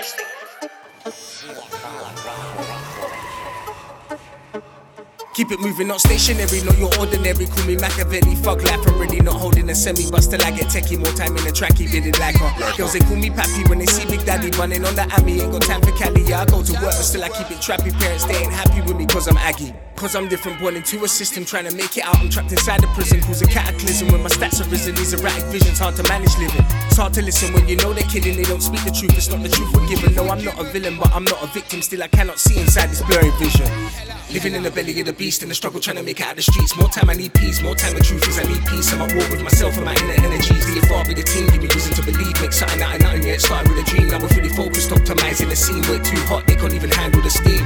Keep it moving, not stationary, not your ordinary. Call me Machiavelli, fuck life, I'm really not holding a semi. But still I get techie, more time in the tracky, bidding like a girls, they call me Pappy when they see Big Daddy running on the Ami. Ain't got time for Cali, yeah, I go to work, but still I keep it trappy. Parents, they ain't happy with me cause I'm Aggie. Cause I'm different, born into a system, trying to make it out. I'm trapped inside the prison, cause a cataclysm. When my stats are risen, these erratic visions, hard to manage living. It's hard to listen when you know they're kidding, they don't speak the truth, it's not the truth we're given. No, I'm not a villain, but I'm not a victim, still I cannot see inside this blurry vision. Living in the belly of the beast, in the struggle trying to make it out of the streets. More time I need peace, more time the truth is I need peace. I'm at war with myself and my inner energies. Be a far bigger team, give me reason to believe. Make something out of nothing, yeah, it started with a dream. Now we're fully focused, optimizing the scene. Way too hot, they can't even handle the steam.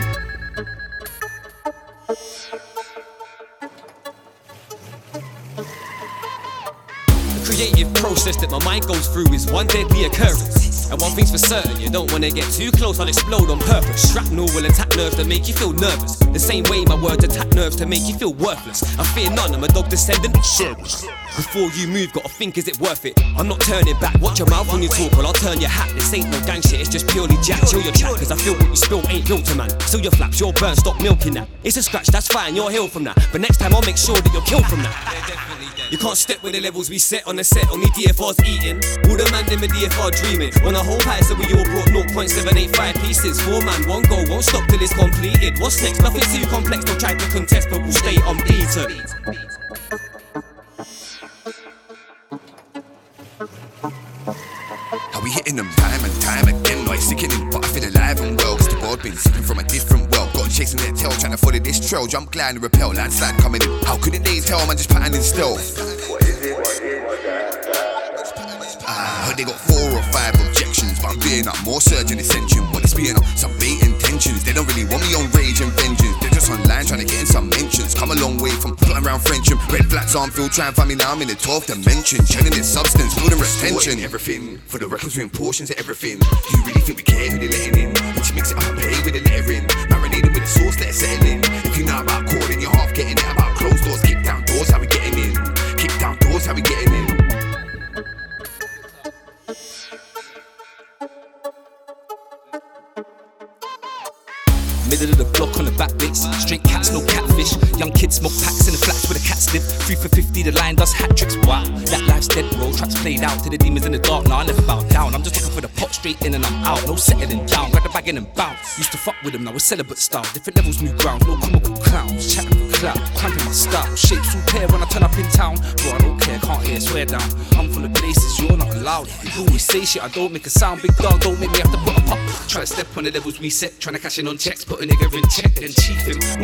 The creative process that my mind goes through is one deadly occurrence. And one thing's for certain, you don't wanna get too close, I'll explode on purpose. Shrapnel will attack nerves to make you feel nervous. The same way my words attack nerves to make you feel worthless. I fear none, I'm a dog descendant of service. Before you move, gotta think, is it worth it? I'm not turning back, watch your mouth when you talk, or I'll turn your hat. This ain't no gang shit, it's just purely jack. Chill your chat, cause I feel what you spill ain't built to man. Still your flaps, your burn, stop milking that. It's a scratch, that's fine, you're healed from that. But next time I'll make sure that you're killed from that. You can't step with the levels we set on the set, only DFR's eating. All the man in the DFR dreaming. On a whole pie, so we all brought 0.785 pieces. 4 man, 1 goal, won't stop till it's completed. What's next? Nothing too complex, don't try to contest, but we'll stay unbeaten. How we hitting them time and time again, like sickening, but I feel alive and well, cause the world been sipping from a different well. Got chasing their tail, trying to follow this trail, jump, glide and repel, landslide coming in. How couldn't they tell, man, just pattern in stealth? I heard they got 4 or 5 objections, but I'm being up more surgeon ascension. But it's being up some bait intentions. They don't really want me on rage and vengeance. They're just online trying to get in some mentions. Come a long way from plotting around Frencham. Red flats on field, try and find me now. I'm in the 12th dimension, churning this substance, building retention. Everything for the records, we're in portions of everything. Do you really think we care who they're letting in? When she mix it up and play with the lettering, marinated with the sauce, let it settle in. If you know about calling, you're half getting it. About closed doors, kick down doors, how we getting in? Kick down doors, how we getting in? Middle of the block on the back bits. Straight cats, no catfish. Young kids smoke packs in the flats where the cats live. 3 for 50, the line does hat tricks. Wow, that life's dead, bro. Traps played out to the demons in the dark. Now I never bow down. I'm just looking for the pot straight in and I'm out. No settling down. Grab the bag in and bounce. Used to fuck with them, now we're celibate style. Different levels, new grounds. No comical clowns. Chatting for clout, cramping my style. Shapes all pair when I turn up in town. Bro, I don't care, can't hear, swear down. I'm from the places you're not allowed. You always say shit, I don't make a sound. Big dog, don't make me have to put a pop. Try to step on the levels we set. Trying to cash in on checks, put a nigga in check, then chief him.